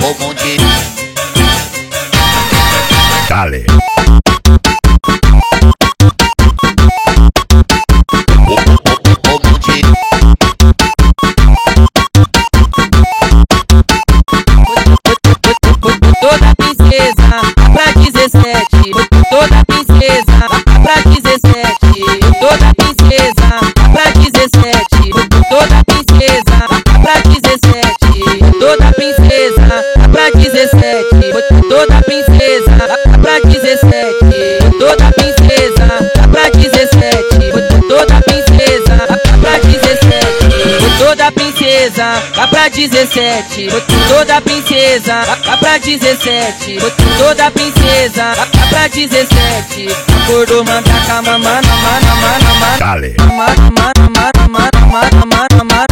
monte. Dale. Toda princesa pra 17, toda princesa pra 17, toda princesa pra 17, toda princesa pra 17, toda princesa pra 17, toda princesa pra 17, toda princesa pra 17, toda princesa pra 17, toda princesa pra 17, toda princesa pra 17, toda princesa pra 17, acordou, manda cama, mana, mana, mana, mana, Dale. mana, mana, mana, mana, mana, mana, mana.